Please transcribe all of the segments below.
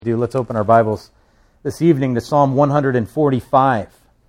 Let's open our Bibles this evening to Psalm 145.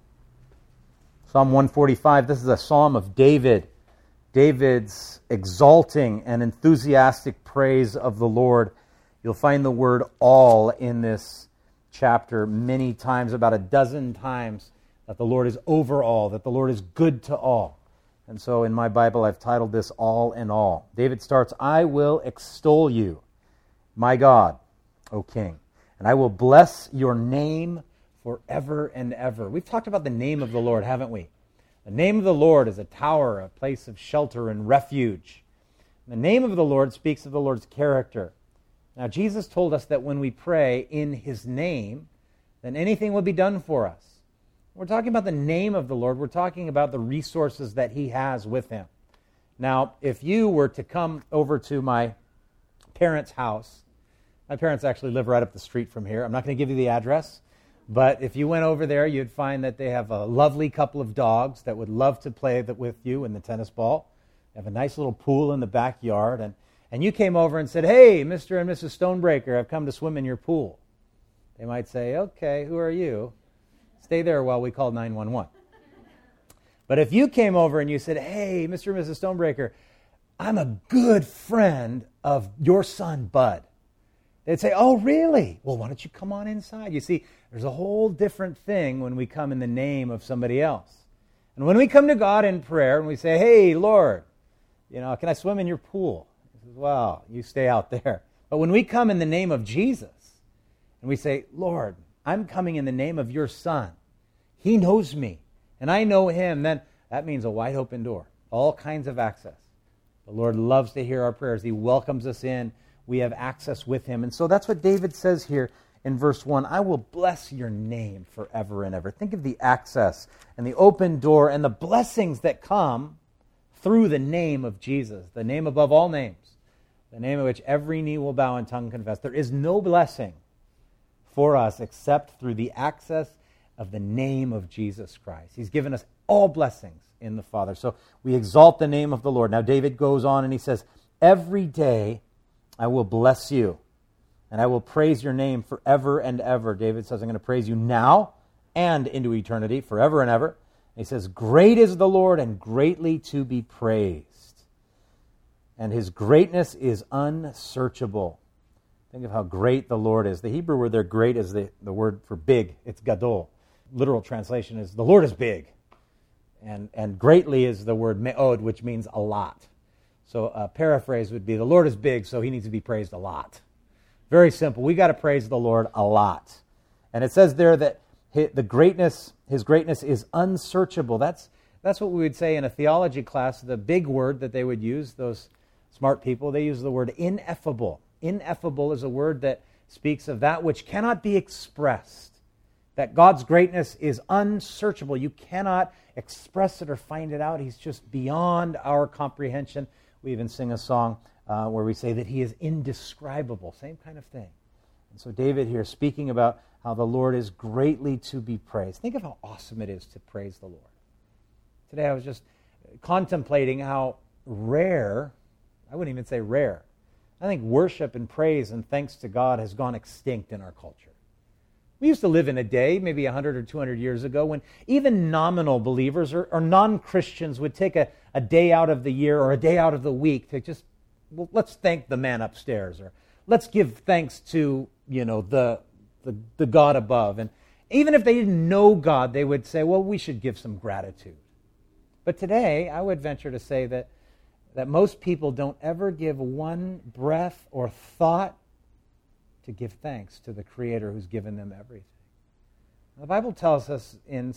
Psalm 145, this is a psalm of David. David's exalting and enthusiastic praise of the Lord. You'll find the word all in this chapter many times, about a dozen times, that the Lord is over all, that the Lord is good to all. And so in my Bible, I've titled this All in All. David starts, I will extol you, my God, O King, and I will bless your name forever and ever. We've talked about the name of the Lord, haven't we? The name of the Lord is a tower, a place of shelter and refuge. The name of the Lord speaks of the Lord's character. Now, Jesus told us that when we pray in His name, then anything will be done for us. We're talking about the name of the Lord. We're talking about the resources that He has with Him. Now, if you were to come over to my parents' house, my parents actually live right up the street from here. I'm not going to give you the address, but if you went over there, you'd find that they have a lovely couple of dogs that would love to play with you in the tennis ball. They have a nice little pool in the backyard, and you came over and said, hey, Mr. and Mrs. Stonebreaker, I've come to swim in your pool. They might say, okay, who are you? Stay there while we call 911. But if you came over and you said, hey, Mr. and Mrs. Stonebreaker, I'm a good friend of your son, Bud. They'd say, oh, really? Well, why don't you come on inside? You see, there's a whole different thing when we come in the name of somebody else. And when we come to God in prayer and we say, hey, Lord, can I swim in your pool? He says, well, you stay out there. But when we come in the name of Jesus and we say, Lord, I'm coming in the name of your Son. He knows me and I know him. Then that means a wide open door, all kinds of access. The Lord loves to hear our prayers. He welcomes us in. We have access with Him. And so that's what David says here in verse 1. I will bless your name forever and ever. Think of the access and the open door and the blessings that come through the name of Jesus, the name above all names, the name of which every knee will bow and tongue confess. There is no blessing for us except through the access of the name of Jesus Christ. He's given us all blessings in the Father. So we exalt the name of the Lord. Now David goes on and he says, every day I will bless you, and I will praise your name forever and ever. David says, I'm going to praise you now and into eternity, forever and ever. And he says, great is the Lord and greatly to be praised, and His greatness is unsearchable. Think of how great the Lord is. The Hebrew word there, great, is the word for big. It's gadol. Literal translation is, the Lord is big. And greatly is the word me'od, which means a lot. So a paraphrase would be, the Lord is big, so He needs to be praised a lot. Very simple. We got to praise the Lord a lot. And it says there that His greatness is unsearchable. That's what we would say in a theology class. The big word that they would use, those smart people, they use the word ineffable. Ineffable is a word that speaks of that which cannot be expressed. That God's greatness is unsearchable. You cannot express it or find it out. He's just beyond our comprehension. We even sing a song where we say that He is indescribable. Same kind of thing. And so David here speaking about how the Lord is greatly to be praised. Think of how awesome it is to praise the Lord. Today I was just contemplating how rare, I wouldn't even say rare, I think worship and praise and thanks to God has gone extinct in our culture. We used to live in a day, maybe 100 or 200 years ago, when even nominal believers or non-Christians would take a day out of the year or a day out of the week to just, well, let's thank the man upstairs, or let's give thanks to, the God above. And even if they didn't know God, they would say, well, we should give some gratitude. But today, I would venture to say that most people don't ever give one breath or thought to give thanks to the Creator who's given them everything. The Bible tells us in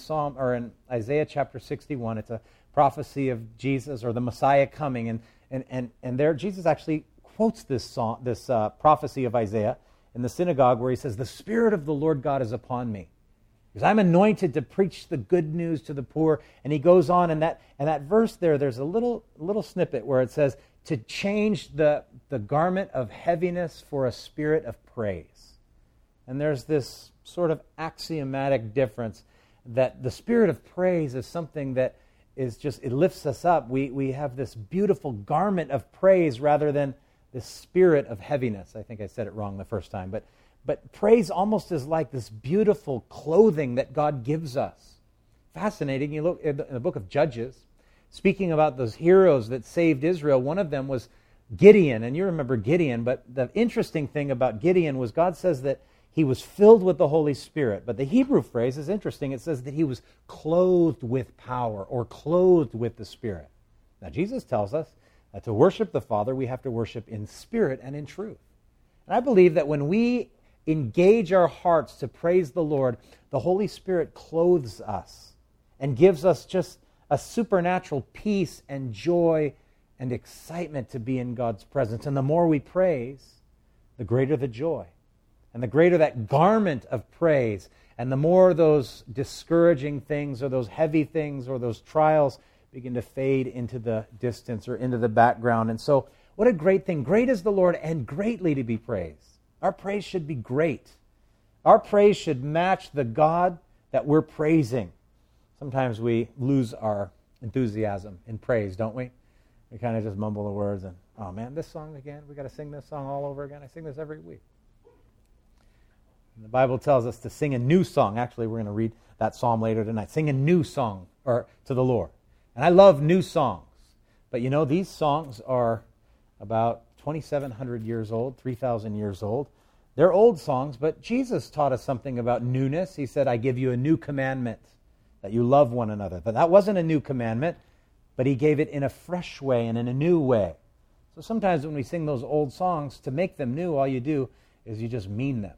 Isaiah chapter 61, it's a prophecy of Jesus or the Messiah coming, and there Jesus actually quotes this prophecy of Isaiah in the synagogue where he says, the Spirit of the Lord God is upon me, because I'm anointed to preach the good news to the poor. And he goes on, and that verse there's a little snippet where it says, to change the garment of heaviness for a spirit of praise. And there's this sort of axiomatic difference that the spirit of praise is something that is just, it lifts us up. We have this beautiful garment of praise rather than this spirit of heaviness. I think I said it wrong the first time, but But praise almost is like this beautiful clothing that God gives us. Fascinating. You look in the book of Judges, speaking about those heroes that saved Israel, one of them was Gideon, and you remember Gideon, but the interesting thing about Gideon was God says that he was filled with the Holy Spirit. But the Hebrew phrase is interesting. It says that he was clothed with power or clothed with the Spirit. Now, Jesus tells us that to worship the Father, we have to worship in spirit and in truth. And I believe that when we engage our hearts to praise the Lord, the Holy Spirit clothes us and gives us just a supernatural peace and joy and excitement to be in God's presence. And the more we praise, the greater the joy. And the greater that garment of praise, and the more those discouraging things or those heavy things or those trials begin to fade into the distance or into the background. And so, what a great thing. Great is the Lord and greatly to be praised. Our praise should be great. Our praise should match the God that we're praising. Sometimes we lose our enthusiasm in praise, don't we? We kind of just mumble the words and, oh man, this song again? We got to sing this song all over again? I sing this every week. And the Bible tells us to sing a new song. Actually, we're going to read that psalm later tonight. Sing a new song to the Lord. And I love new songs. But you know, these songs are about 2,700 years old, 3,000 years old. They're old songs, but Jesus taught us something about newness. He said, I give you a new commandment, that you love one another. But that wasn't a new commandment, but he gave it in a fresh way and in a new way. So sometimes when we sing those old songs, to make them new, all you do is you just mean them.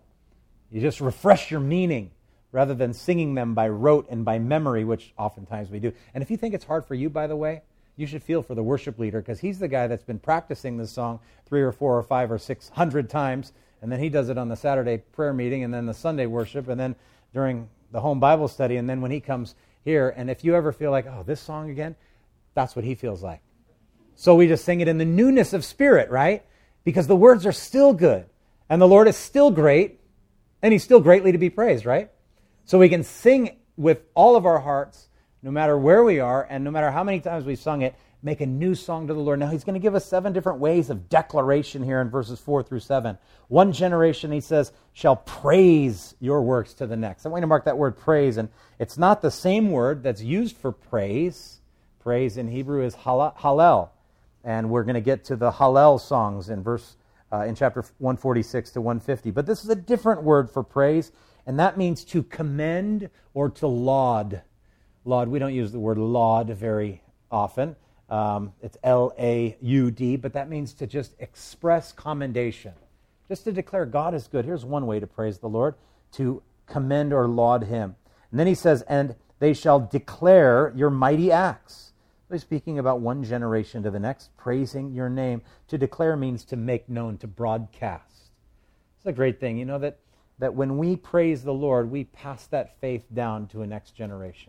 You just refresh your meaning rather than singing them by rote and by memory, which oftentimes we do. And if you think it's hard for you, by the way, you should feel for the worship leader, because he's the guy that's been practicing this song 3 or 4 or 5 or 600 times, and then he does it on the Saturday prayer meeting, and then the Sunday worship, and then during the home Bible study, and then when he comes here. And if you ever feel like, oh, this song again, that's what he feels like. So we just sing it in the newness of spirit, right? Because the words are still good, and the Lord is still great, and he's still greatly to be praised, right? So we can sing with all of our hearts, no matter where we are, and no matter how many times we've sung it, make a new song to the Lord. Now, he's going to give us 7 different ways of declaration here in verses 4 through 7. One generation, he says, shall praise your works to the next. I want you to mark that word praise, and it's not the same word that's used for praise. Praise in Hebrew is hallel, and we're going to get to the hallel songs in chapter 146 to 150. But this is a different word for praise, and that means to commend or to laud. Laud, we don't use the word laud very often. It's L-A-U-D, but that means to just express commendation. Just to declare God is good. Here's one way to praise the Lord, to commend or laud him. And then he says, and they shall declare your mighty acts. He's speaking about one generation to the next, praising your name. To declare means to make known, to broadcast. It's a great thing, you know, that when we praise the Lord, we pass that faith down to a next generation.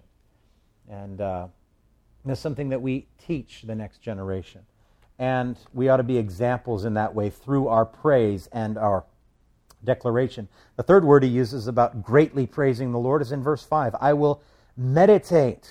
And that's something that we teach the next generation. And we ought to be examples in that way through our praise and our declaration. The third word he uses about greatly praising the Lord is in verse 5. I will meditate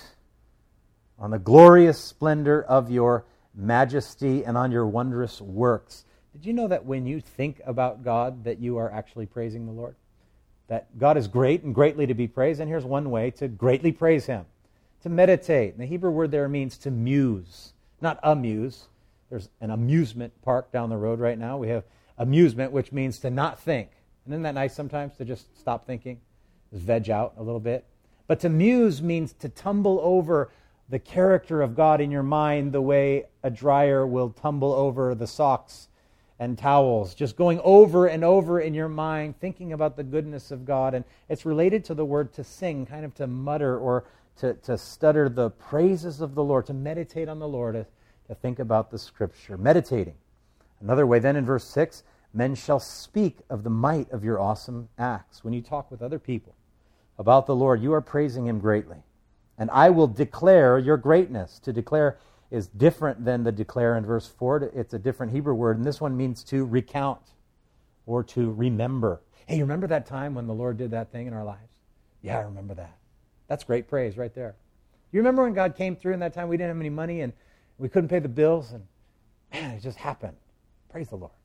on the glorious splendor of your majesty and on your wondrous works. Did you know that when you think about God, that you are actually praising the Lord? That God is great and greatly to be praised, and here's one way to greatly praise him. To meditate. And the Hebrew word there means to muse, not amuse. There's an amusement park down the road right now. We have amusement, which means to not think. And isn't that nice sometimes, to just stop thinking? Just veg out a little bit. But to muse means to tumble over the character of God in your mind the way a dryer will tumble over the socks and towels. Just going over and over in your mind, thinking about the goodness of God. And it's related to the word to sing, kind of to mutter or to stutter the praises of the Lord, to meditate on the Lord, to think about the Scripture. Meditating. Another way then in verse 6, men shall speak of the might of your awesome acts. When you talk with other people about the Lord, you are praising him greatly. And I will declare your greatness. To declare is different than the declare in verse 4. It's a different Hebrew word, and this one means to recount or to remember. Hey, you remember that time when the Lord did that thing in our lives? Yeah, I remember that. That's great praise right there. You remember when God came through in that time we didn't have any money and we couldn't pay the bills and man, it just happened. Praise the Lord.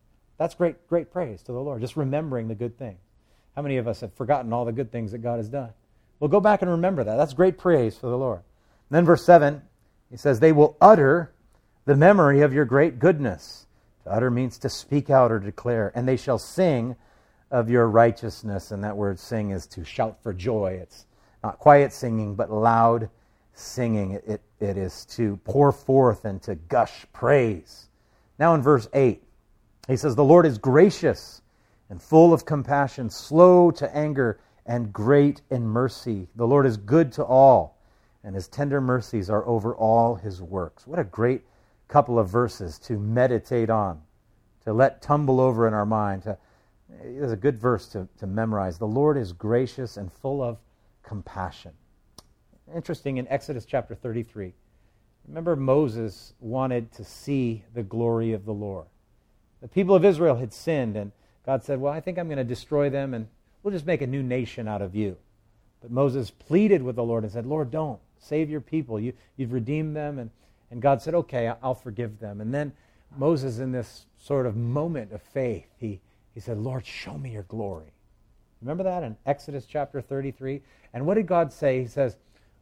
That's great praise to the Lord, just remembering the good things. How many of us have forgotten all the good things that God has done? Well, go back and remember that. That's great praise for the Lord. And then verse 7, he says, they will utter the memory of your great goodness. To utter means to speak out or declare. And they shall sing of your righteousness. And that word sing is to shout for joy. It's not quiet singing, but loud singing. It is to pour forth and to gush praise. Now in verse 8, he says, the Lord is gracious and full of compassion, slow to anger, and great in mercy. The Lord is good to all, and his tender mercies are over all his works. What a great couple of verses to meditate on, to let tumble over in our mind. It's a good verse to memorize. The Lord is gracious and full of compassion. Interesting, in Exodus chapter 33, remember Moses wanted to see the glory of the Lord. The people of Israel had sinned, and God said, well, I think I'm going to destroy them, and we'll just make a new nation out of you. But Moses pleaded with the Lord and said, Lord, don't. Save your people. You've redeemed them. And God said, okay, I'll forgive them. And then Moses, in this sort of moment of faith, he said, Lord, show me your glory. Remember that in Exodus chapter 33? And what did God say? He says,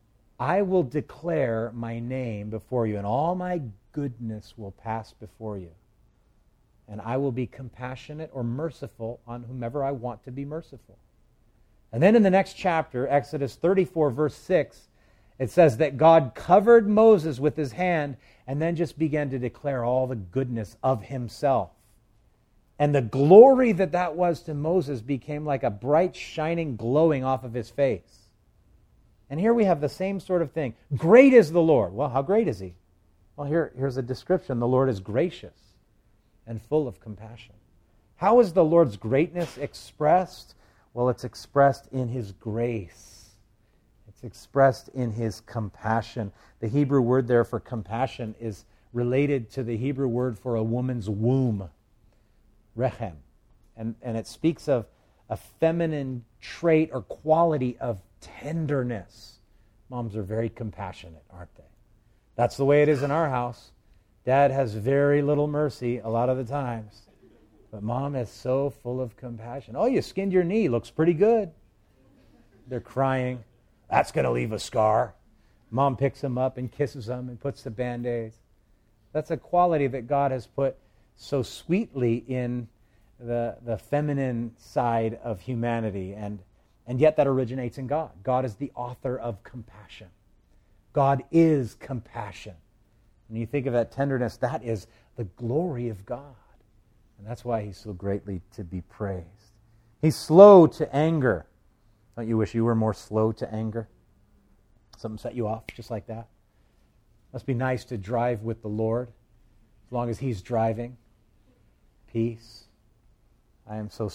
I will declare my name before you, and all my goodness will pass before you. And I will be compassionate or merciful on whomever I want to be merciful. And then in the next chapter, Exodus 34, verse 6, it says that God covered Moses with his hand and then just began to declare all the goodness of himself. And the glory that was to Moses became like a bright, shining, glowing off of his face. And here we have the same sort of thing. Great is the Lord. Well, how great is he? Well, here's a description. The Lord is gracious and full of compassion. How is the Lord's greatness expressed? Well, it's expressed in his grace. It's expressed in his compassion. The Hebrew word there for compassion is related to the Hebrew word for a woman's womb, rechem. And it speaks of a feminine trait or quality of tenderness. Moms are very compassionate, aren't they? That's the way it is in our house. Dad has very little mercy a lot of the times. But Mom is so full of compassion. Oh, you skinned your knee. Looks pretty good. They're crying. That's going to leave a scar. Mom picks them up and kisses them and puts the Band-Aids. That's a quality that God has put so sweetly in the feminine side of humanity. And yet that originates in God. God is the author of compassion. God is compassion. When you think of that tenderness, that is the glory of God. And that's why he's so greatly to be praised. He's slow to anger. Don't you wish you were more slow to anger? Something set you off just like that? Must be nice to drive with the Lord as long as he's driving. Peace. I am so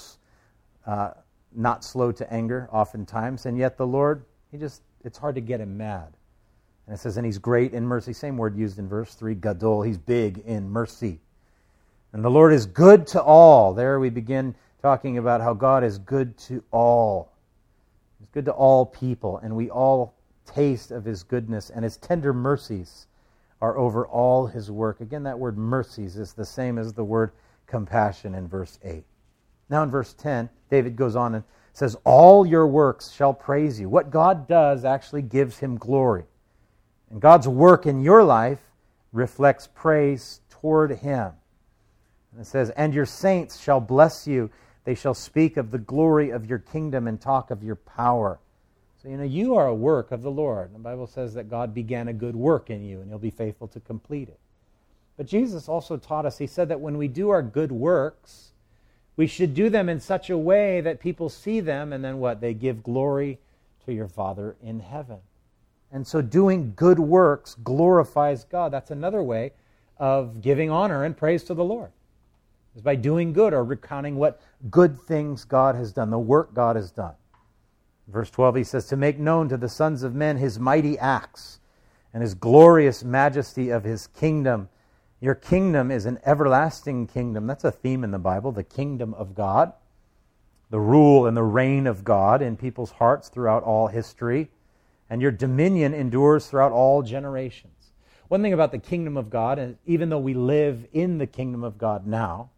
not slow to anger oftentimes, and yet the Lord, it's hard to get him mad. And it says, and he's great in mercy. Same word used in verse 3, gadol. He's big in mercy. And the Lord is good to all. There we begin talking about how God is good to all. He's good to all people, and we all taste of his goodness, and his tender mercies are over all his work. Again, that word mercies is the same as the word compassion in verse 8. Now in verse 10, David goes on and says, all your works shall praise you. What God does actually gives him glory. And God's work in your life reflects praise toward him. And it says, and your saints shall bless you. They shall speak of the glory of your kingdom and talk of your power. So, you are a work of the Lord. The Bible says that God began a good work in you, and he'll be faithful to complete it. But Jesus also taught us, he said that when we do our good works, we should do them in such a way that people see them, and then what? They give glory to your Father in heaven. And so doing good works glorifies God. That's another way of giving honor and praise to the Lord, is by doing good or recounting what good things God has done, the work God has done. Verse 12, he says, to make known to the sons of men his mighty acts and his glorious majesty of his kingdom. Your kingdom is an everlasting kingdom. That's a theme in the Bible, the kingdom of God, the rule and the reign of God in people's hearts throughout all history. And your dominion endures throughout all generations. One thing about the kingdom of God, and even though we live in the kingdom of God now,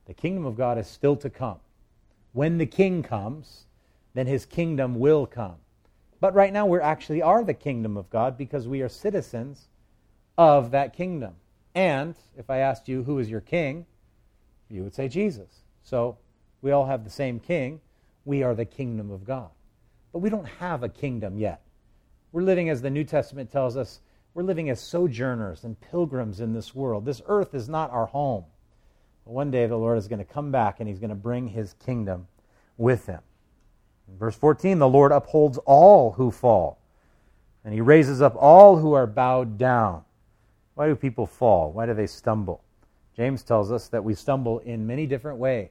The kingdom of God is still to come. When the king comes, then his kingdom will come. But right now we actually are the kingdom of God because we are citizens of that kingdom. And if I asked you, who is your king? You would say Jesus. So we all have the same king. We are the kingdom of God. But we don't have a kingdom yet. We're living, as the New Testament tells us, we're living as sojourners and pilgrims in this world. This earth is not our home. But one day the Lord is going to come back and he's going to bring his kingdom with him. In verse 14, the Lord upholds all who fall, and he raises up all who are bowed down. Why do people fall? Why do they stumble? James tells us that we stumble in many different ways.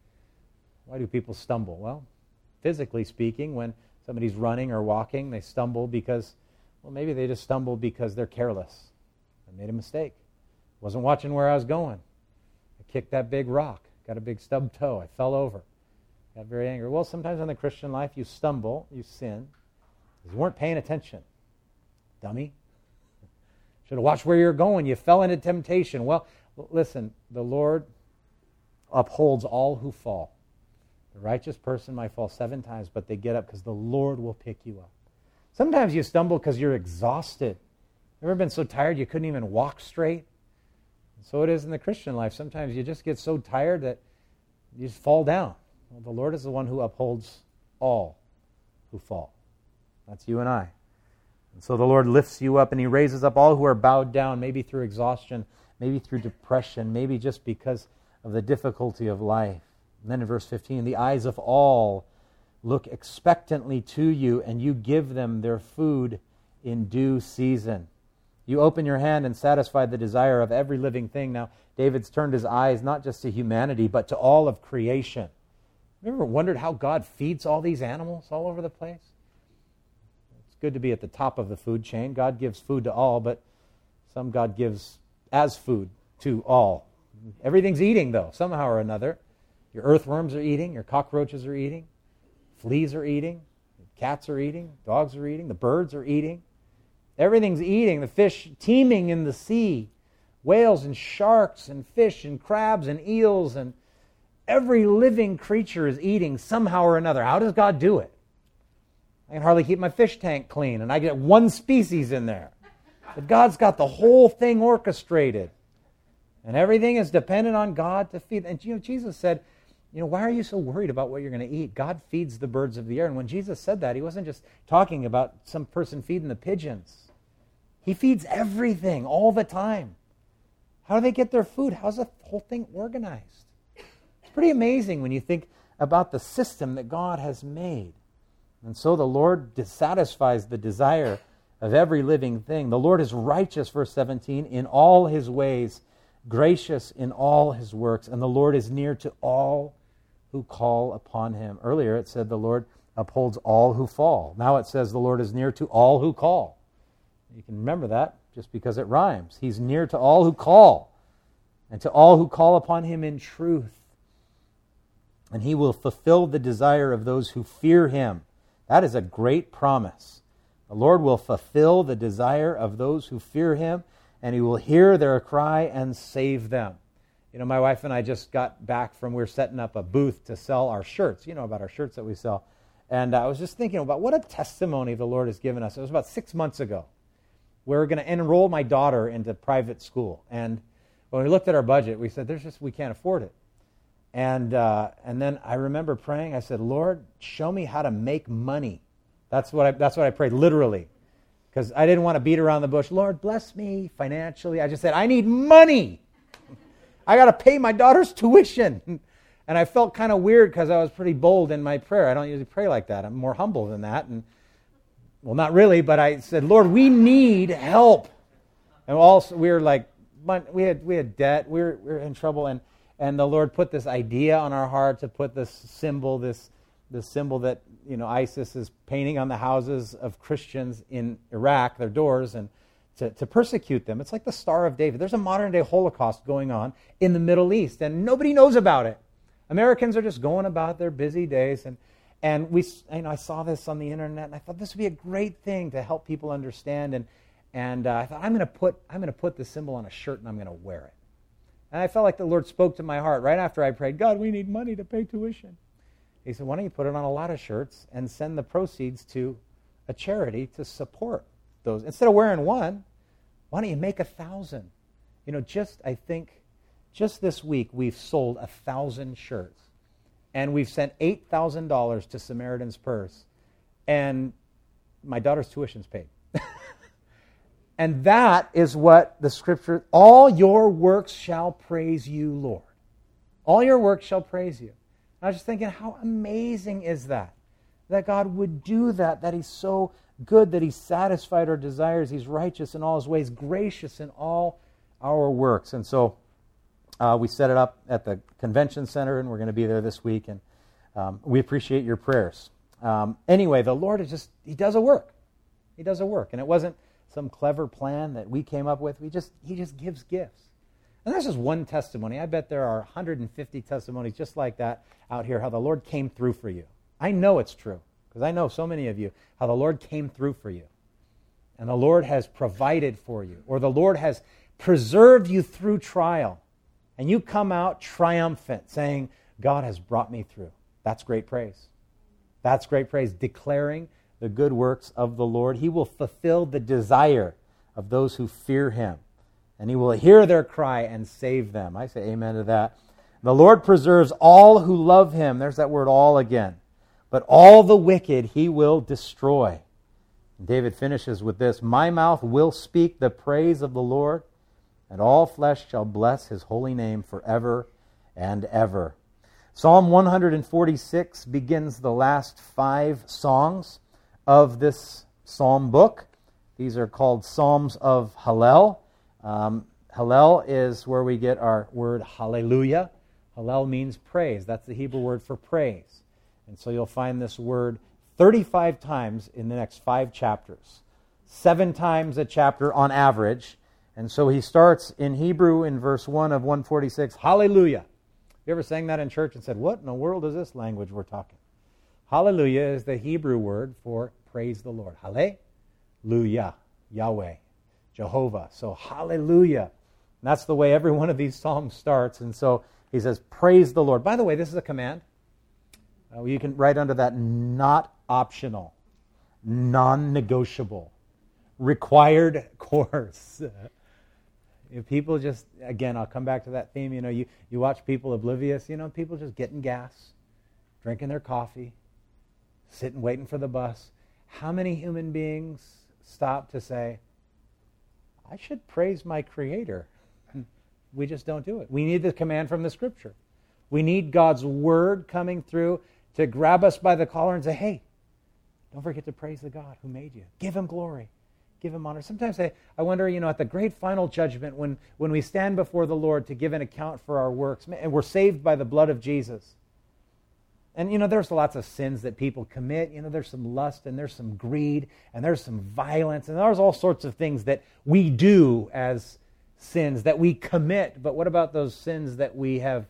Why do people stumble? Well, physically speaking, when somebody's running or walking, they stumble because, well, maybe they just stumble because they're careless. I made a mistake. Wasn't watching where I was going. I kicked that big rock. Got a big stub toe. I fell over. Got very angry. Well, sometimes in the Christian life, you stumble, you sin, because you weren't paying attention. Dummy. Should have watched where you're going. You fell into temptation. Well, listen, the Lord upholds all who fall. The righteous person might fall 7 times, but they get up because the Lord will pick you up. Sometimes you stumble because you're exhausted. Ever been so tired you couldn't even walk straight? And so it is in the Christian life. Sometimes you just get so tired that you just fall down. Well, the Lord is the one who upholds all who fall. That's you and I. And so the Lord lifts you up and he raises up all who are bowed down, maybe through exhaustion, maybe through depression, maybe just because of the difficulty of life. And then in verse 15, the eyes of all look expectantly to you, and you give them their food in due season. You open your hand and satisfy the desire of every living thing. Now, David's turned his eyes not just to humanity, but to all of creation. Have you ever wondered how God feeds all these animals all over the place? It's good to be at the top of the food chain. God gives food to all, but some God gives as food to all. Everything's eating, though, somehow or another. Your earthworms are eating, your cockroaches are eating, fleas are eating, cats are eating, dogs are eating, the birds are eating. Everything's eating. The fish teeming in the sea, whales and sharks and fish and crabs and eels, and every living creature is eating somehow or another. How does God do it? I can hardly keep my fish tank clean, and I get one species in there. But God's got the whole thing orchestrated. And everything is dependent on God to feed. And Jesus said, why are you so worried about what you're going to eat? God feeds the birds of the air. And when Jesus said that, he wasn't just talking about some person feeding the pigeons. He feeds everything all the time. How do they get their food? How's the whole thing organized? It's pretty amazing when you think about the system that God has made. And so the Lord satisfies the desire of every living thing. The Lord is righteous, verse 17, in all his ways, gracious in all his works, and the Lord is near to all who call upon him. Earlier it said the Lord upholds all who fall. Now it says the Lord is near to all who call. You can remember that just because it rhymes. He's near to all who call, and to all who call upon him in truth. And he will fulfill the desire of those who fear him. That is a great promise. The Lord will fulfill the desire of those who fear him, and he will hear their cry and save them. My wife and I just got back from, we're setting up a booth to sell our shirts. You know about our shirts that we sell. And I was just thinking about what a testimony the Lord has given us. It was about 6 months ago. We were going to enroll my daughter into private school. And when we looked at our budget, we said, we can't afford it. And then I remember praying. I said, Lord, show me how to make money. That's what I prayed, literally. Because I didn't want to beat around the bush. Lord, bless me financially. I just said, I need money. I got to pay my daughter's tuition. And I felt kind of weird because I was pretty bold in my prayer. I don't usually pray like that. I'm more humble than that. And well, not really, but I said, Lord, we need help. And also, we were like, we had debt. We were in trouble. And the Lord put this idea on our heart to put this symbol that ISIS is painting on the houses of Christians in Iraq, their doors, and to persecute them. It's like the Star of David. There's a modern-day Holocaust going on in the Middle East, and nobody knows about it. Americans are just going about their busy days, and I saw this on the internet, and I thought this would be a great thing to help people understand. And I thought I'm going to put this symbol on a shirt, and I'm going to wear it. And I felt like the Lord spoke to my heart right after I prayed, God, we need money to pay tuition. He said, why don't you put it on a lot of shirts and send the proceeds to a charity to support those? Instead of wearing one, why don't you make 1,000? Just this week, we've sold 1,000 shirts. And we've sent $8,000 to Samaritan's Purse. And my daughter's tuition's paid. And that is what the Scripture, all your works shall praise you, Lord. All your works shall praise you. I was just thinking, how amazing is that? That God would do that, that He's so good, that He's satisfied our desires, He's righteous in all His ways, gracious in all our works. And so we set it up at the convention center, and we're going to be there this week, and we appreciate your prayers. Anyway, the Lord is He does a work. He does a work. And it wasn't some clever plan that we came up with. He just gives gifts. And that's just one testimony. I bet there are 150 testimonies just like that out here, how the Lord came through for you. I know it's true, because I know so many of you, how the Lord came through for you. And the Lord has provided for you, or the Lord has preserved you through trial. And you come out triumphant, saying, God has brought me through. That's great praise. That's great praise, declaring the good works of the Lord. He will fulfill the desire of those who fear Him, and He will hear their cry and save them. I say amen to that. The Lord preserves all who love Him. There's that word all again. But all the wicked He will destroy. And David finishes with this, my mouth will speak the praise of the Lord, and all flesh shall bless His holy name forever and ever. Psalm 146 begins the last 5 songs of this psalm book. These are called Psalms of Hallel. Hallel is where we get our word hallelujah. Hallel means praise. That's the Hebrew word for praise. And so you'll find this word 35 times in the next 5 chapters. 7 times a chapter on average. And so he starts in Hebrew in verse 1 of 146, hallelujah. You ever sang that in church and said, what in the world is this language we're talking? Hallelujah is the Hebrew word for praise the Lord. Hallelujah, Yahweh, Jehovah. So hallelujah. And that's the way every one of these psalms starts. And so he says, praise the Lord. By the way, this is a command. You can write under that, not optional, non-negotiable, required course. If people just, again, I'll come back to that theme, you watch people oblivious, people just getting gas, drinking their coffee, sitting waiting for the bus. How many human beings stop to say, I should praise my Creator? We just don't do it. We need the command from the Scripture. We need God's Word coming through to grab us by the collar and say, hey, don't forget to praise the God who made you. Give Him glory. Give Him honor. Sometimes I wonder, at the great final judgment, when we stand before the Lord to give an account for our works, and we're saved by the blood of Jesus. And, there's lots of sins that people commit. There's some lust, and there's some greed, and there's some violence, and there's all sorts of things that we do as sins, that we commit. But what about those sins that we have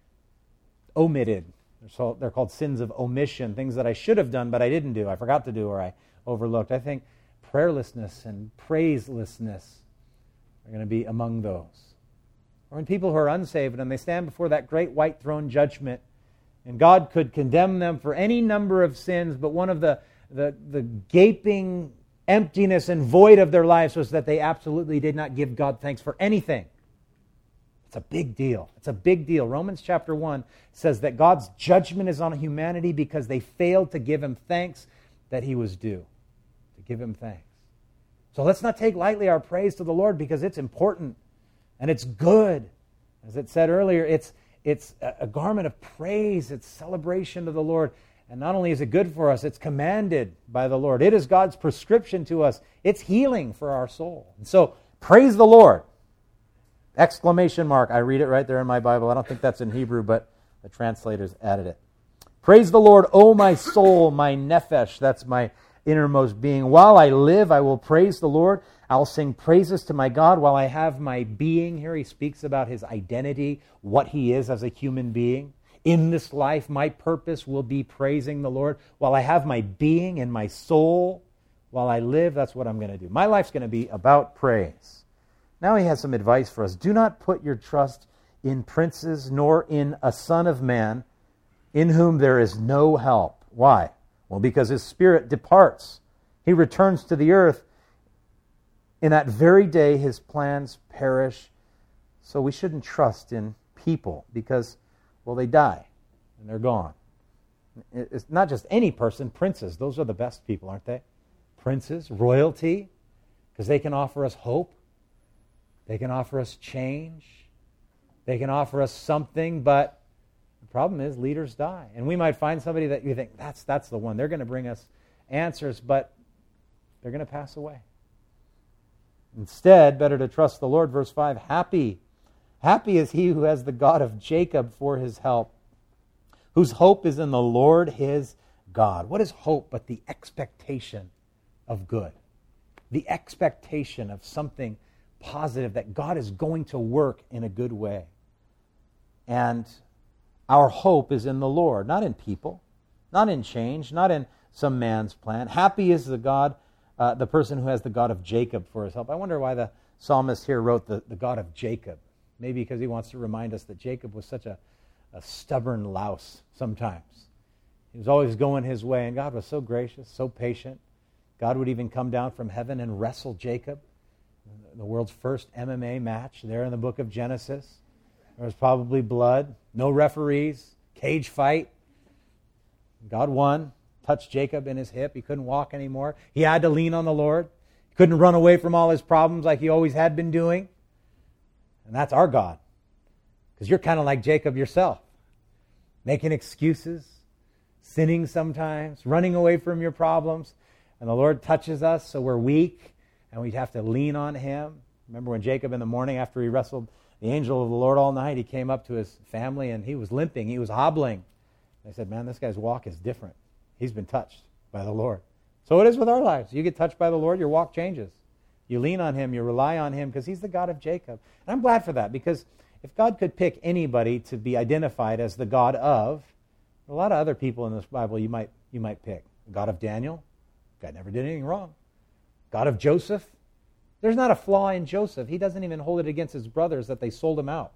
omitted? So they're called sins of omission, things that I should have done, but I didn't do, I forgot to do, or I overlooked. I think prayerlessness and praiselessness are going to be among those. Or when people who are unsaved and they stand before that great white throne judgment, and God could condemn them for any number of sins, but one of the gaping emptiness and void of their lives was that they absolutely did not give God thanks for anything. It's a big deal. It's a big deal. Romans chapter 1 says that God's judgment is on humanity because they failed to give Him thanks that He was due. To give Him thanks. So let's not take lightly our praise to the Lord, because it's important and it's good. As it said earlier, it's a garment of praise. It's celebration to the Lord. And not only is it good for us, it's commanded by the Lord. It is God's prescription to us. It's healing for our soul. And so, praise the Lord. Exclamation mark. I read it right there in my Bible. I don't think that's in Hebrew, but the translators added it. Praise the Lord, O my soul, my nephesh. That's my innermost being. While I live, I will praise the Lord. I'll sing praises to my God while I have my being. Here he speaks about his identity, what he is as a human being. In this life, my purpose will be praising the Lord. While I have my being and my soul, while I live, that's what I'm going to do. My life's going to be about praise. Now he has some advice for us. Do not put your trust in princes, nor in a son of man, in whom there is no help. Why? Well, because his spirit departs. He returns to the earth. In that very day, his plans perish. So we shouldn't trust in people because, well, they die and they're gone. It's not just any person, princes. Those are the best people, aren't they? Princes, royalty, because they can offer us hope. They can offer us change. They can offer us something, but the problem is leaders die. And we might find somebody that you think, that's the one. They're going to bring us answers, but they're going to pass away. Instead, better to trust the Lord. Verse 5, happy is he who has the God of Jacob for his help, whose hope is in the Lord his God. What is hope but the expectation of good? The expectation of something positive, that God is going to work in a good way. And our hope is in the Lord, not in people, not in change, not in some man's plan. Happy is the person who has the God of Jacob for his help. I wonder why the psalmist here wrote the God of Jacob. Maybe because he wants to remind us that Jacob was such a stubborn louse sometimes. He was always going his way, and God was so gracious, so patient. God would even come down from heaven and wrestle Jacob. The world's first MMA match there in the book of Genesis. There was probably blood, no referees, cage fight. God won, touched Jacob in his hip. He couldn't walk anymore. He had to lean on the Lord. He couldn't run away from all his problems like he always had been doing. And that's our God. Because you're kind of like Jacob yourself. Making excuses, sinning sometimes, running away from your problems. And the Lord touches us so we're weak and we have to lean on him. Remember when Jacob in the morning after he wrestled the angel of the Lord all night, he came up to his family and he was limping, he was hobbling. They said, man, this guy's walk is different. He's been touched by the Lord. So it is with our lives. You get touched by the Lord, your walk changes. You lean on him, you rely on him because he's the God of Jacob. And I'm glad for that, because if God could pick anybody to be identified as the God of, a lot of other people in this Bible you might pick. The God of Daniel, God never did anything wrong. God of Joseph, there's not a flaw in Joseph. He doesn't even hold it against his brothers that they sold him out.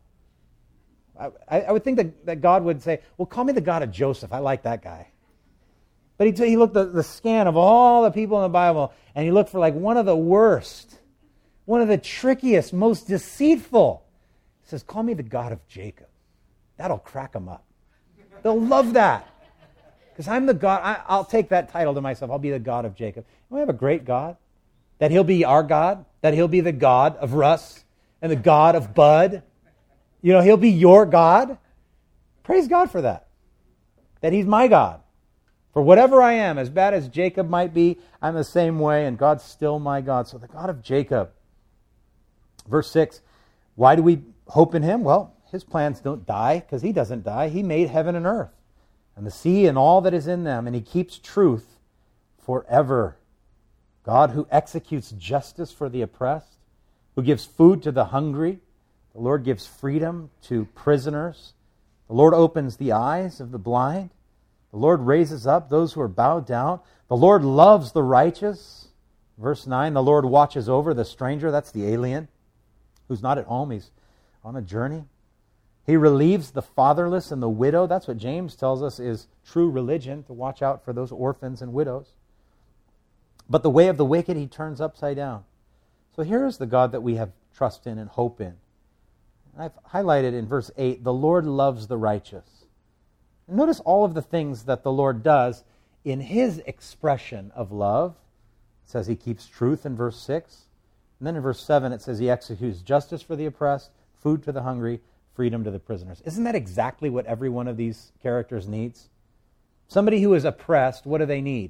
I would think that God would say, well, call me the God of Joseph. I like that guy. But he looked at the scan of all the people in the Bible, and he looked for like one of the worst, one of the trickiest, most deceitful. He says, call me the God of Jacob. That'll crack them up. They'll love that. Because I'm the God, I'll take that title to myself. I'll be the God of Jacob. We have a great God. That he'll be our God. That he'll be the God of Russ and the God of Bud. You know, he'll be your God. Praise God for that. That he's my God. For whatever I am, as bad as Jacob might be, I'm the same way, and God's still my God. So the God of Jacob. Verse 6, why do we hope in him? Well, his plans don't die, because he doesn't die. He made heaven and earth, and the sea and all that is in them, and he keeps truth forever. God who executes justice for the oppressed, who gives food to the hungry. The Lord gives freedom to prisoners. The Lord opens the eyes of the blind. The Lord raises up those who are bowed down. The Lord loves the righteous. Verse 9, the Lord watches over the stranger, that's the alien, who's not at home, he's on a journey. He relieves the fatherless and the widow. That's what James tells us is true religion, to watch out for those orphans and widows. But the way of the wicked he turns upside down. So here is the God that we have trust in and hope in. I've highlighted in verse 8, the Lord loves the righteous. And notice all of the things that the Lord does in his expression of love. It says he keeps truth in verse 6. And then in verse 7 it says he executes justice for the oppressed, food to the hungry, freedom to the prisoners. Isn't that exactly what every one of these characters needs? Somebody who is oppressed, what do they need?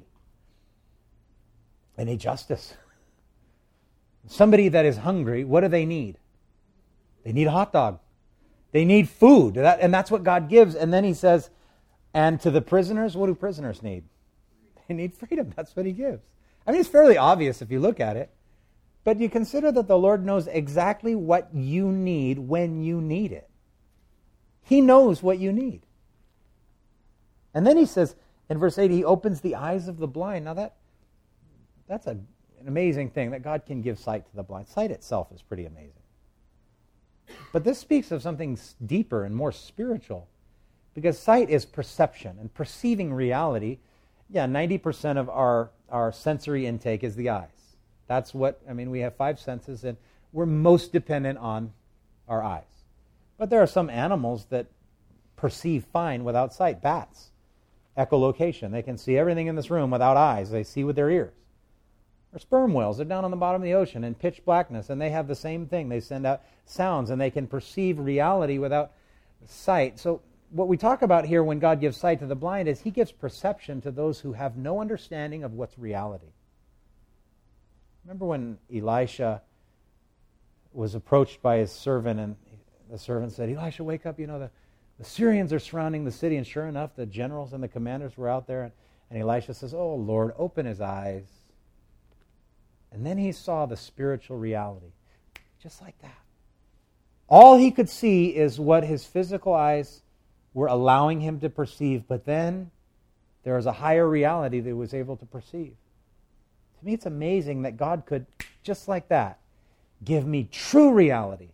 They need justice. Somebody that is hungry, what do they need? They need a hot dog. They need food. And that's what God gives. And then he says, and to the prisoners, what do prisoners need? They need freedom. That's what he gives. I mean, it's fairly obvious if you look at it. But you consider that the Lord knows exactly what you need when you need it. He knows what you need. And then he says, in verse 8, he opens the eyes of the blind. Now that's an amazing thing, that God can give sight to the blind. Sight itself is pretty amazing. But this speaks of something deeper and more spiritual. Because sight is perception and perceiving reality. Yeah, 90% of our sensory intake is the eyes. That's what, we have 5 senses, and we're most dependent on our eyes. But there are some animals that perceive fine without sight. Bats, echolocation. They can see everything in this room without eyes. They see with their ears. Or sperm whales. They're down on the bottom of the ocean in pitch blackness, and they have the same thing. They send out sounds, and they can perceive reality without sight. So what we talk about here when God gives sight to the blind is He gives perception to those who have no understanding of what's reality. Remember when Elisha was approached by his servant, and the servant said, Elisha, wake up, the Syrians are surrounding the city. And sure enough, the generals and the commanders were out there. And Elisha says, oh, Lord, open his eyes. And then he saw the spiritual reality, just like that. All he could see is what his physical eyes were allowing him to perceive. But then there was a higher reality that he was able to perceive. To me, it's amazing that God could, just like that, give me true reality.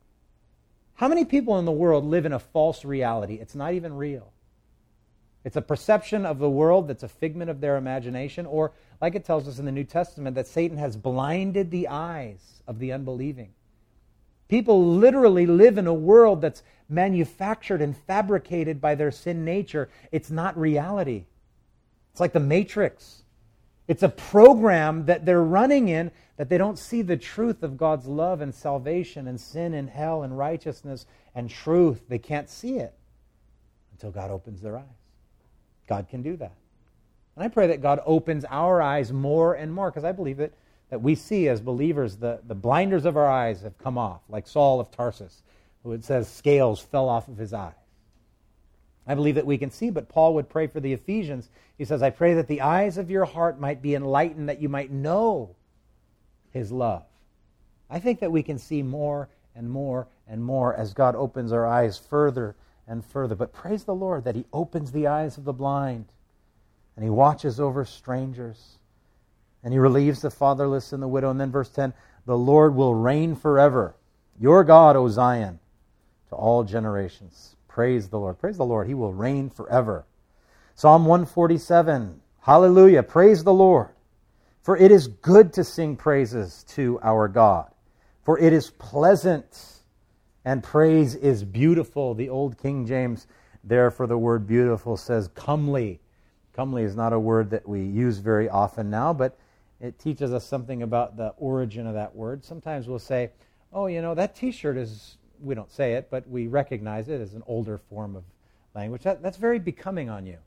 How many people in the world live in a false reality? It's not even real. It's a perception of the world that's a figment of their imagination, or, like it tells us in the New Testament, that Satan has blinded the eyes of the unbelieving. People literally live in a world that's manufactured and fabricated by their sin nature. It's not reality. It's like the Matrix. It's a program that they're running in that they don't see the truth of God's love and salvation and sin and hell and righteousness and truth. They can't see it until God opens their eyes. God can do that. And I pray that God opens our eyes more and more, because I believe that we see as believers the blinders of our eyes have come off, like Saul of Tarsus, who it says scales fell off of his eyes. I believe that we can see, but Paul would pray for the Ephesians. He says, I pray that the eyes of your heart might be enlightened, that you might know His love. I think that we can see more and more and more as God opens our eyes further and further. But praise the Lord that He opens the eyes of the blind, and He watches over strangers, and He relieves the fatherless and the widow. And then verse 10, the Lord will reign forever. Your God, O Zion, to all generations. Praise the Lord. Praise the Lord. He will reign forever. Psalm 147. Hallelujah. Praise the Lord. For it is good to sing praises to our God. For it is pleasant, and praise is beautiful. The old King James there for the word beautiful says comely. Comely is not a word that we use very often now, but it teaches us something about the origin of that word. Sometimes we'll say, oh, that t-shirt is, we don't say it, but we recognize it as an older form of language. That's very becoming on you.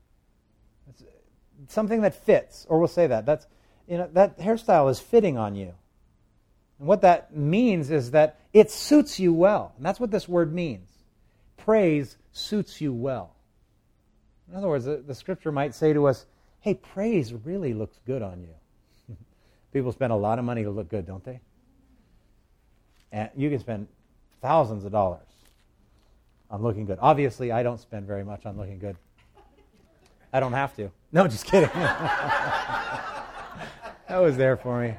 It's something that fits, or we'll say that. That hairstyle is fitting on you. And what that means is that it suits you well. And that's what this word means. Praise suits you well. In other words, the Scripture might say to us, hey, praise really looks good on you. People spend a lot of money to look good, don't they? And you can spend thousands of dollars on looking good. Obviously, I don't spend very much on looking good. I don't have to. No, just kidding. That was there for me.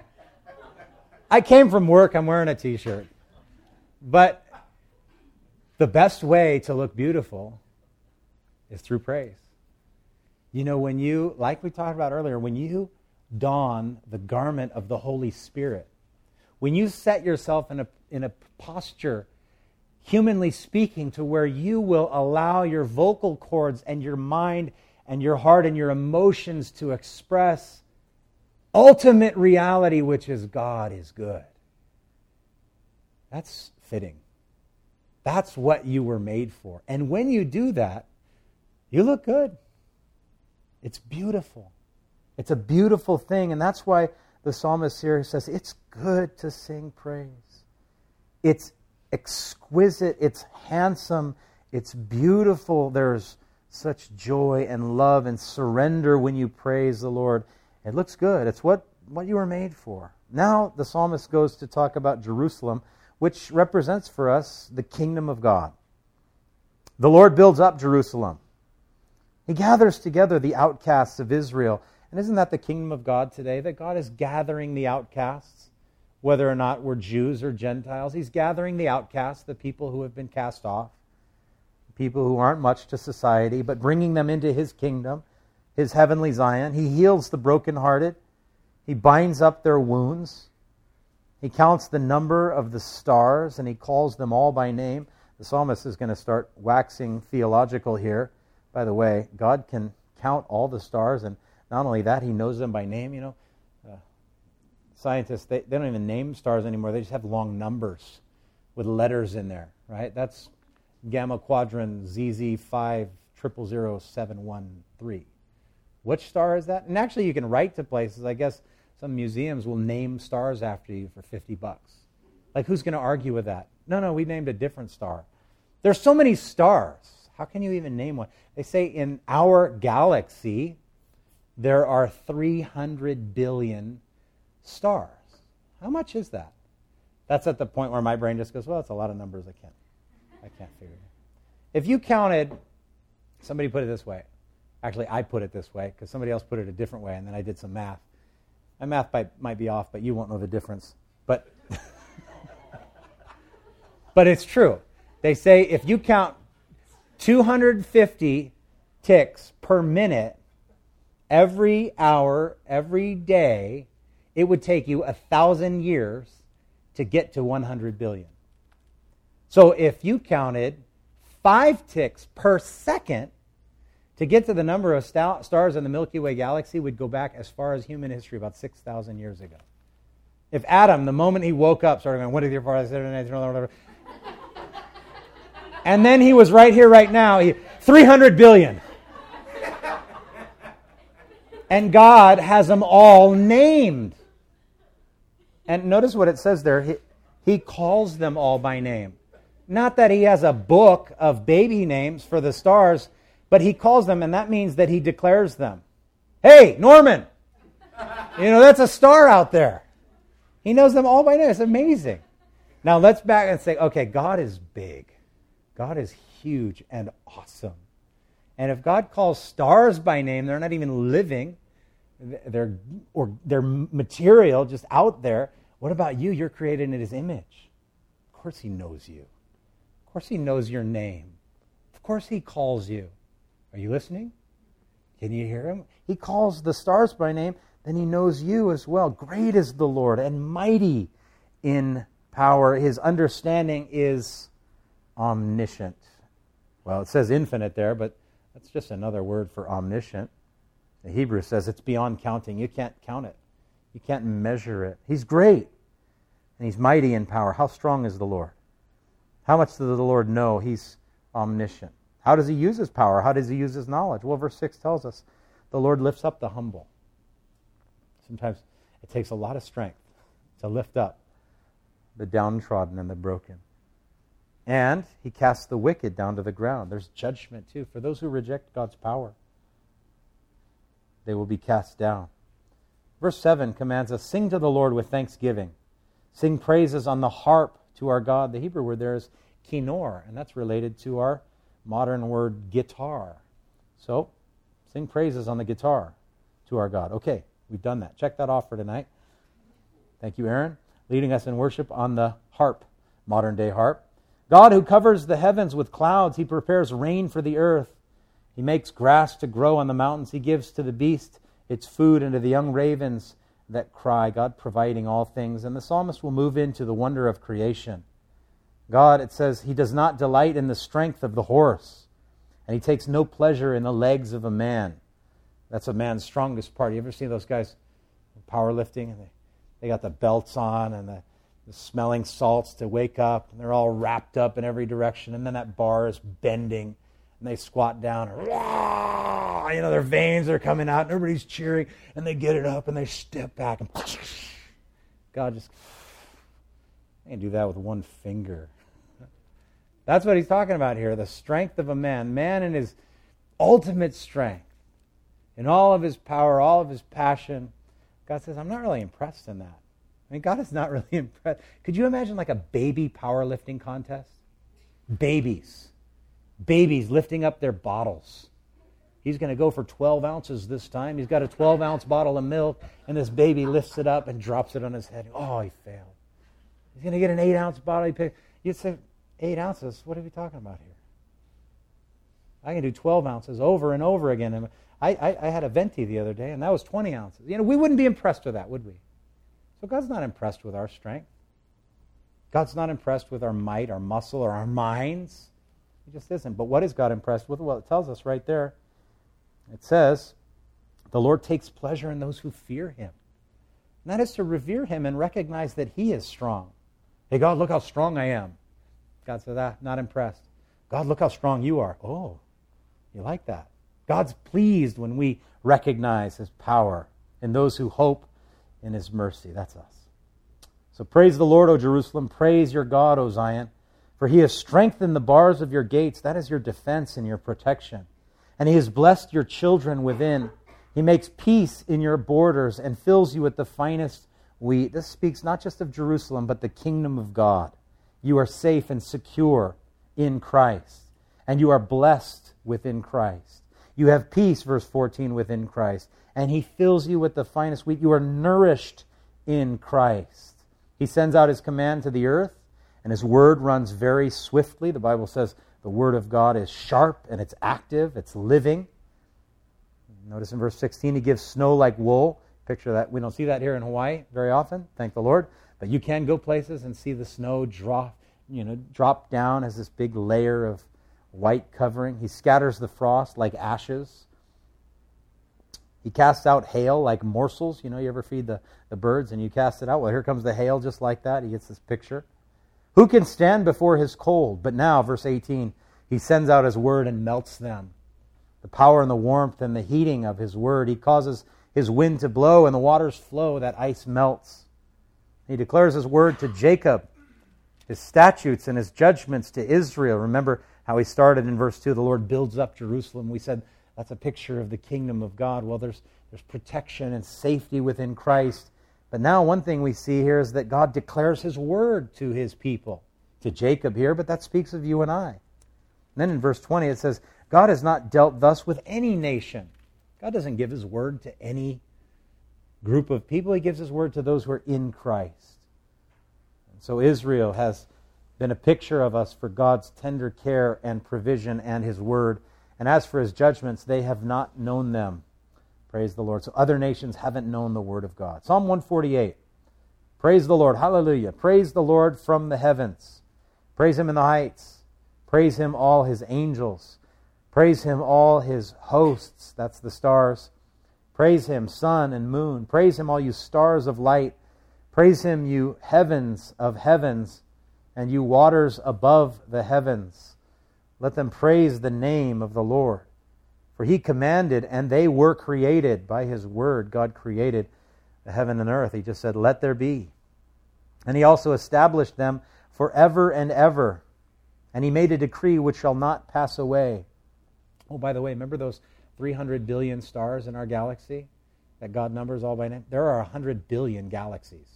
I came from work. I'm wearing a t-shirt. But the best way to look beautiful is through praise. When you, like we talked about earlier, when you don the garment of the Holy Spirit, when you set yourself in a posture, humanly speaking, to where you will allow your vocal cords and your mind and your heart and your emotions to express ultimate reality, which is God is good. That's fitting. That's what you were made for. And when you do that, you look good. It's beautiful. It's a beautiful thing. And that's why the psalmist here says, it's good to sing praise. It's exquisite. It's handsome. It's beautiful. There's such joy and love and surrender when you praise the Lord. It looks good. It's what you were made for. Now the psalmist goes to talk about Jerusalem, which represents for us the kingdom of God. The Lord builds up Jerusalem. He gathers together the outcasts of Israel. And isn't that the kingdom of God today? That God is gathering the outcasts, whether or not we're Jews or Gentiles. He's gathering the outcasts, the people who have been cast off, people who aren't much to society, but bringing them into his kingdom, his heavenly Zion. He heals the brokenhearted. He binds up their wounds. He counts the number of the stars, and he calls them all by name. The psalmist is going to start waxing theological here. By the way, God can count all the stars, and not only that, he knows them by name. You know, scientists, they don't even name stars anymore. They just have long numbers with letters in there, right? That's Gamma Quadrant ZZ5 000713. Which star is that? And actually, you can write to places. I guess some museums will name stars after you for $50. Like, who's going to argue with that? No, we named a different star. There's so many stars. How can you even name one? They say in our galaxy, there are 300 billion stars. How much is that? That's at the point where my brain just goes, well, that's a lot of numbers. I can't figure it out. If you counted, somebody put it this way. Actually, I put it this way because somebody else put it a different way, and then I did some math. My math might be off, but you won't know the difference. But but it's true. They say if you count 250 ticks per minute every hour, every day, it would take you 1,000 years to get to 100 billion. So if you counted 5 ticks per second to get to the number of stars in the Milky Way galaxy, would go back as far as human history, about 6,000 years ago. If Adam, the moment he woke up, started going, what is your part? And then he was right here, right now, 300 billion. And God has them all named. And notice what it says there. He calls them all by name. Not that he has a book of baby names for the stars, but he calls them, and that means that he declares them. Hey, Norman! That's a star out there. He knows them all by name. It's amazing. Now let's back and say, okay, God is big. God is huge and awesome. And if God calls stars by name, they're not even living. They're material, just out there. What about you? You're created in his image. Of course he knows you. Of course he knows your name. Of course he calls you. Are you listening? Can you hear him? He calls the stars by name, then he knows you as well. Great is the Lord and mighty in power. His understanding is omniscient. Well, it says infinite there, but that's just another word for omniscient. The Hebrew says it's beyond counting. You can't count it. You can't measure it. He's great, and he's mighty in power. How strong is the Lord? How much does the Lord know? He's omniscient. How does he use his power? How does he use his knowledge? Well, verse 6 tells us the Lord lifts up the humble. Sometimes it takes a lot of strength to lift up the downtrodden and the broken. And he casts the wicked down to the ground. There's judgment too. For those who reject God's power, they will be cast down. Verse 7 commands us, sing to the Lord with thanksgiving. Sing praises on the harp to our God. The Hebrew word there is kinor, and that's related to our modern word guitar. So, sing praises on the guitar to our God. Okay, we've done that. Check that off for tonight. Thank you, Aaron. Leading us in worship on the harp, modern day harp. God who covers the heavens with clouds, he prepares rain for the earth. He makes grass to grow on the mountains. He gives to the beast its food and to the young ravens that cry. God providing all things. And the psalmist will move into the wonder of creation. God, it says, he does not delight in the strength of the horse, and he takes no pleasure in the legs of a man. That's a man's strongest part. You ever see those guys powerlifting? And they got the belts on and the smelling salts to wake up, and they're all wrapped up in every direction, and then that bar is bending, and they squat down, and their veins are coming out, and everybody's cheering, and they get it up, and they step back, and God just, I can do that with one finger. That's what he's talking about here, the strength of a man. Man in his ultimate strength, in all of his power, all of his passion. God says, I'm not really impressed in that. I mean, God is not really impressed. Could you imagine like a baby powerlifting contest? Babies lifting up their bottles. he's going to go for 12 ounces this time. He's got a 12-ounce bottle of milk, and this baby lifts it up and drops it on his head. Oh, he failed. He's going to get an 8-ounce bottle. You'd say, 8 ounces? What are we talking about here? I can do 12 ounces over and over again. And I had a venti the other day, and that was 20 ounces. We wouldn't be impressed with that, would we? So God's not impressed with our strength. God's not impressed with our might, our muscle, or our minds. He just isn't. But what is God impressed with? Well, it tells us right there. It says, the Lord takes pleasure in those who fear Him. And that is to revere Him and recognize that He is strong. Hey, God, look how strong I am. God said, not impressed. God, look how strong you are. Oh, you like that? God's pleased when we recognize His power in those who hope in His mercy. That's us. So praise the Lord, O Jerusalem. Praise your God, O Zion. For He has strengthened the bars of your gates. That is your defense and your protection. And He has blessed your children within. He makes peace in your borders and fills you with the finest wheat. This speaks not just of Jerusalem, but the kingdom of God. You are safe and secure in Christ. And you are blessed within Christ. You have peace, verse 14, within Christ. And He fills you with the finest wheat. You are nourished in Christ. He sends out His command to the earth, and His word runs very swiftly. The Bible says the word of God is sharp, and it's active, it's living. Notice in verse 16, He gives snow like wool. Picture that. We don't see that here in Hawaii very often, thank the Lord. But you can go places and see the snow drop down as this big layer of white covering. He scatters the frost like ashes. He casts out hail like morsels. You ever feed the birds and you cast it out? Well, here comes the hail just like that. He gets this picture. Who can stand before His cold? But now, verse 18, He sends out His word and melts them. The power and the warmth and the heating of His word. He causes His wind to blow and the waters flow, that ice melts. He declares His word to Jacob, His statutes and His judgments to Israel. Remember how He started in verse 2, the Lord builds up Jerusalem. We said that's a picture of the kingdom of God. Well, there's protection and safety within Christ. But now one thing we see here is that God declares His word to His people. To Jacob here, but that speaks of you and I. And then in verse 20 it says, God has not dealt thus with any nation. God doesn't give His word to any group of people. He gives His word to those who are in Christ. And so Israel has been a picture of us for God's tender care and provision and His word. And as for His judgments, they have not known them. Praise the Lord. So other nations haven't known the word of God. Psalm 148. Praise the Lord. Hallelujah. Praise the Lord from the heavens. Praise Him in the heights. Praise Him all His angels. Praise Him all His hosts. That's the stars. Praise Him, sun and moon. Praise Him, all you stars of light. Praise Him, you heavens of heavens, and you waters above the heavens. Let them praise the name of the Lord. For He commanded, and they were created. By His word, God created the heaven and earth. He just said, let there be. And He also established them forever and ever. And He made a decree which shall not pass away. Oh, by the way, remember those 300 billion stars in our galaxy that God numbers all by name? There are 100 billion galaxies.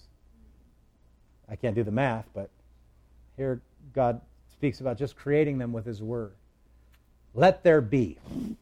I can't do the math, but here God speaks about just creating them with His word. Let there be.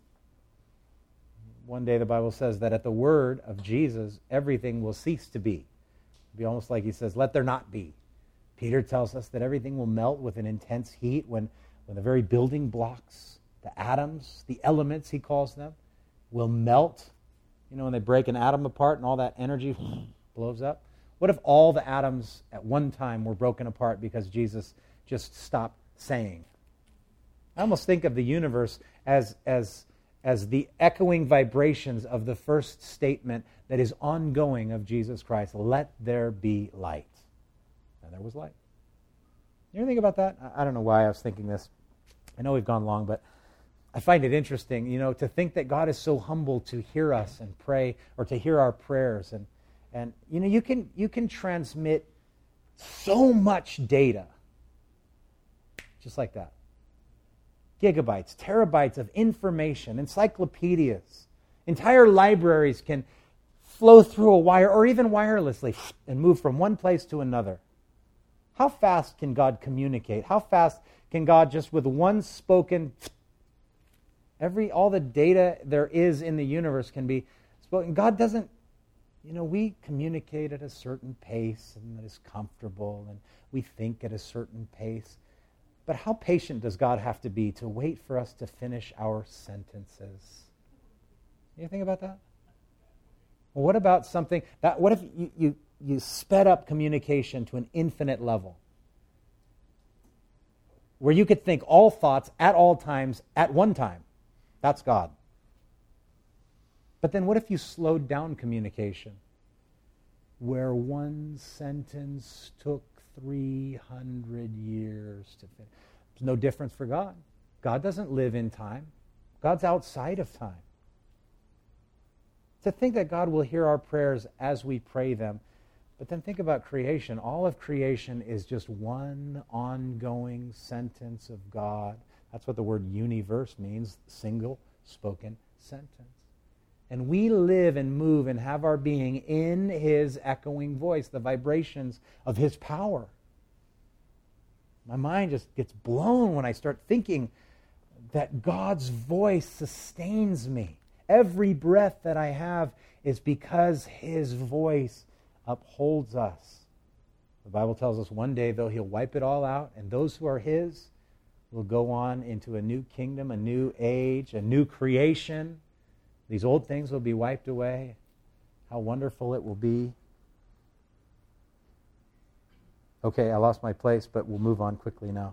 One day the Bible says that at the word of Jesus, everything will cease to be. It'll be almost like He says, let there not be. Peter tells us that everything will melt with an intense heat when the very building blocks, the atoms, the elements, he calls them, will melt. When they break an atom apart and all that energy blows up. What if all the atoms at one time were broken apart because Jesus just stopped saying? I almost think of the universe as the echoing vibrations of the first statement that is ongoing of Jesus Christ. Let there be light. And there was light. You ever think about that? I don't know why I was thinking this. I know we've gone long, but I find it interesting, to think that God is so humble to hear us and pray, or to hear our prayers. And you can transmit so much data just like that. Gigabytes, terabytes of information, encyclopedias. Entire libraries can flow through a wire, or even wirelessly, and move from one place to another. How fast can God communicate? How fast can God, just with one spoken, All the data there is in the universe can be spoken. God doesn't, we communicate at a certain pace and that is comfortable, and we think at a certain pace. But how patient does God have to be to wait for us to finish our sentences? You think about that? Well, what about something what if you sped up communication to an infinite level, where you could think all thoughts at all times at one time? That's God. But then what if you slowed down communication, where one sentence took 300 years to finish? There's no difference for God. God doesn't live in time. God's outside of time. To think that God will hear our prayers as we pray them, but then think about creation. All of creation is just one ongoing sentence of God. That's what the word universe means, single spoken sentence. And we live and move and have our being in His echoing voice, the vibrations of His power. My mind just gets blown when I start thinking that God's voice sustains me. Every breath that I have is because His voice upholds us. The Bible tells us one day, though, He'll wipe it all out, and those who are His will go on into a new kingdom, a new age, a new creation. These old things will be wiped away. How wonderful it will be. Okay, I lost my place, but we'll move on quickly now.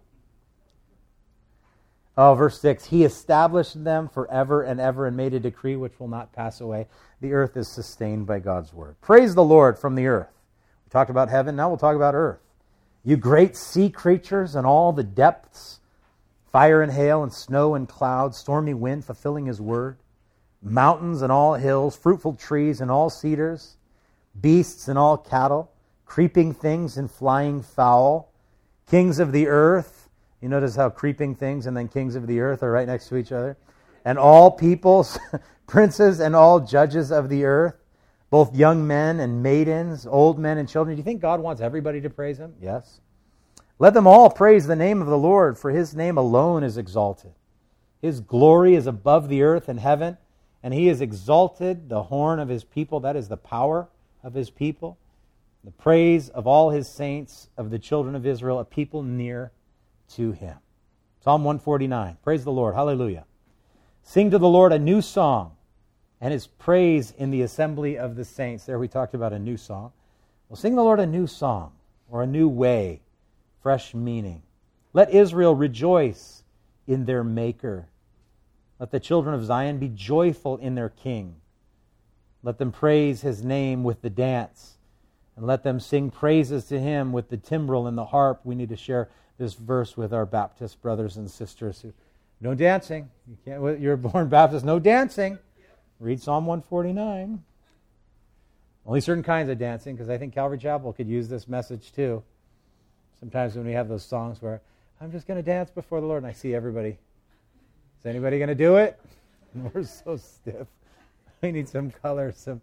Oh, verse 6, He established them forever and ever and made a decree which will not pass away. The earth is sustained by God's word. Praise the Lord from the earth. We talked about heaven, now we'll talk about earth. You great sea creatures and all the depths, fire and hail and snow and clouds, stormy wind fulfilling His word, mountains and all hills, fruitful trees and all cedars, beasts and all cattle, creeping things and flying fowl, kings of the earth. You notice how creeping things and then kings of the earth are right next to each other. And all peoples, princes and all judges of the earth, both young men and maidens, old men and children. Do you think God wants everybody to praise Him? Yes. Let them all praise the name of the Lord, for His name alone is exalted. His glory is above the earth and heaven, and He has exalted the horn of His people, that is the power of His people, the praise of all His saints, of the children of Israel, a people near to Him. Psalm 149. Praise the Lord. Hallelujah. Sing to the Lord a new song, and His praise in the assembly of the saints. There we talked about a new song. Well, sing the Lord a new song, or a new way, fresh meaning. Let Israel rejoice in their Maker. Let the children of Zion be joyful in their King. Let them praise His name with the dance, and let them sing praises to Him with the timbrel and the harp. We need to share this verse with our Baptist brothers and sisters. No dancing. You're born Baptist, no dancing. Read Psalm 149. Only certain kinds of dancing, because I think Calvary Chapel could use this message too. Sometimes when we have those songs where I'm just going to dance before the Lord, and I see everybody. Is anybody going to do it? We're so stiff. We need some color, some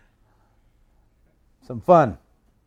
fun.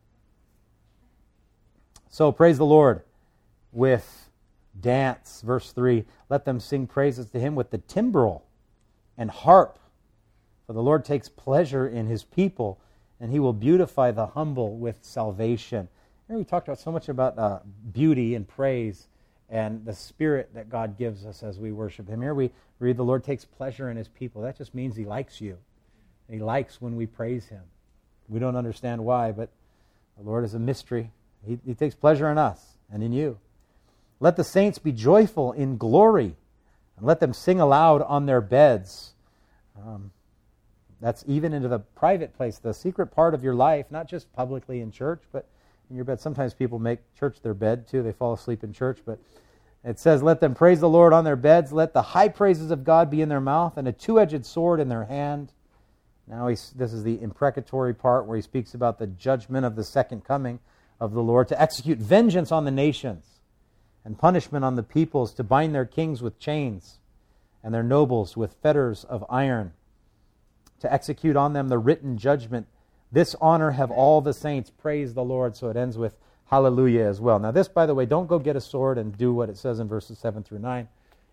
So praise the Lord with dance. Verse 3, let them sing praises to Him with the timbrel and harp. For the Lord takes pleasure in His people, and He will beautify the humble with salvation. Here we talked about so much about beauty and praise and the spirit that God gives us as we worship Him. Here we read the Lord takes pleasure in His people. That just means He likes you. He likes when we praise Him. We don't understand why, but the Lord is a mystery. He takes pleasure in us and in you. Let the saints be joyful in glory, and let them sing aloud on their beds. That's even into the private place, the secret part of your life, not just publicly in church, but in your bed. Sometimes people make church their bed too. They fall asleep in church, but it says, let them praise the Lord on their beds. Let the high praises of God be in their mouth and a two-edged sword in their hand. Now this is the imprecatory part where he speaks about the judgment of the second coming of the Lord, to execute vengeance on the nations and punishment on the peoples, to bind their kings with chains and their nobles with fetters of iron, to execute on them the written judgment. This honor have all the saints. Praise the Lord. So it ends with hallelujah as well. Now this, by the way, don't go get a sword and do what it says in verses 7 through 9.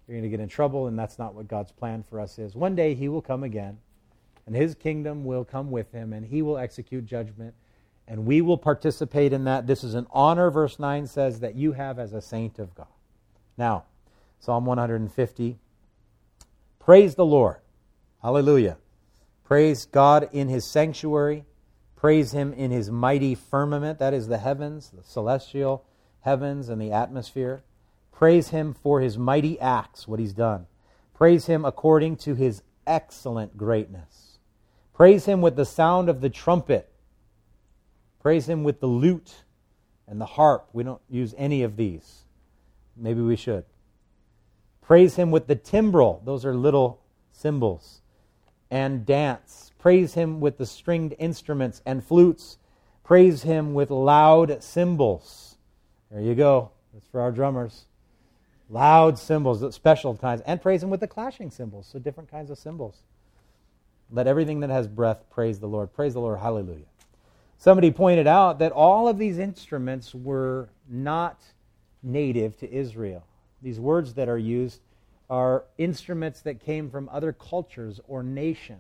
you're going to get in trouble, and that's not what God's plan for us is. One day he will come again, and his kingdom will come with him, and he will execute judgment, and we will participate in that. This is an honor, verse 9 says, that you have as a saint of God. Now, Psalm 150. Praise the Lord. Hallelujah. Praise God in his sanctuary. Praise him in his mighty firmament. That is the heavens, the celestial heavens and the atmosphere. Praise him for his mighty acts, what he's done. Praise him according to his excellent greatness. Praise him with the sound of the trumpet. Praise him with the lute and the harp. We don't use any of these. Maybe we should. Praise him with the timbrel. Those are little cymbals. And dance. Praise him with the stringed instruments and flutes. Praise him with loud cymbals. There you go. That's for our drummers. Loud cymbals, special kinds. And praise him with the clashing cymbals. So different kinds of cymbals. Let everything that has breath praise the Lord. Praise the Lord. Hallelujah. Somebody pointed out that all of these instruments were not native to Israel. These words that are used are instruments that came from other cultures or nations.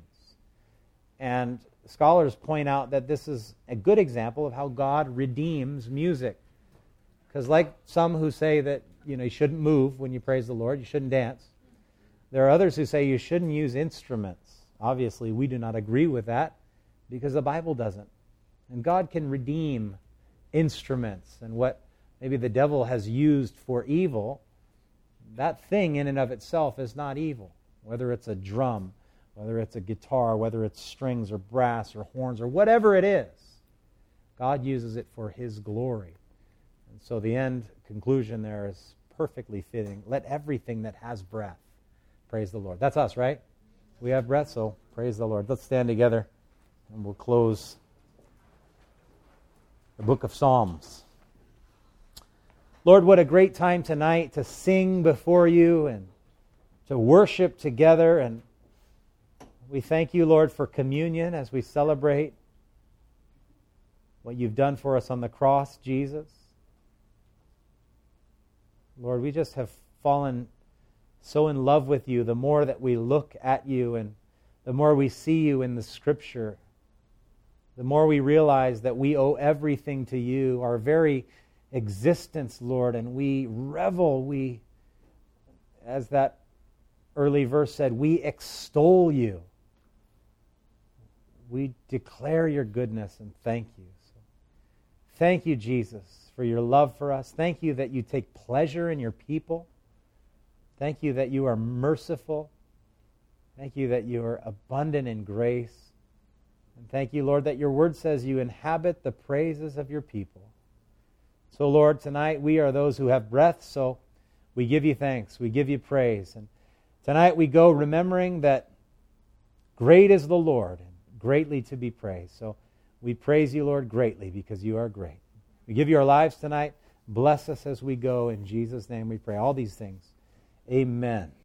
And scholars point out that this is a good example of how God redeems music. Because like some who say that you shouldn't move when you praise the Lord, you shouldn't dance. There are others who say you shouldn't use instruments. Obviously, we do not agree with that because the Bible doesn't. And God can redeem instruments, and what maybe the devil has used for evil, that thing in and of itself is not evil. Whether it's a drum, whether it's a guitar, whether it's strings or brass or horns or whatever it is, God uses it for his glory. And so the end conclusion there is perfectly fitting. Let everything that has breath praise the Lord. That's us, right? We have breath, so praise the Lord. Let's stand together and we'll close the book of Psalms. Lord, what a great time tonight to sing before you and to worship together. And we thank you, Lord, for communion as we celebrate what you've done for us on the cross, Jesus. Lord, we just have fallen so in love with you the more that we look at you and the more we see you in the Scripture. The more we realize that we owe everything to you, our very existence, Lord, and we revel, as that early verse said, we extol you. We declare your goodness and thank you. So, thank you, Jesus, for your love for us. Thank you that you take pleasure in your people. Thank you that you are merciful. Thank you that you are abundant in grace. And thank you, Lord, that your word says you inhabit the praises of your people. So, Lord, tonight we are those who have breath, so we give you thanks. We give you praise. And tonight we go remembering that great is the Lord and greatly to be praised. So we praise you, Lord, greatly because you are great. We give you our lives tonight. Bless us as we go. In Jesus' name we pray all these things. Amen.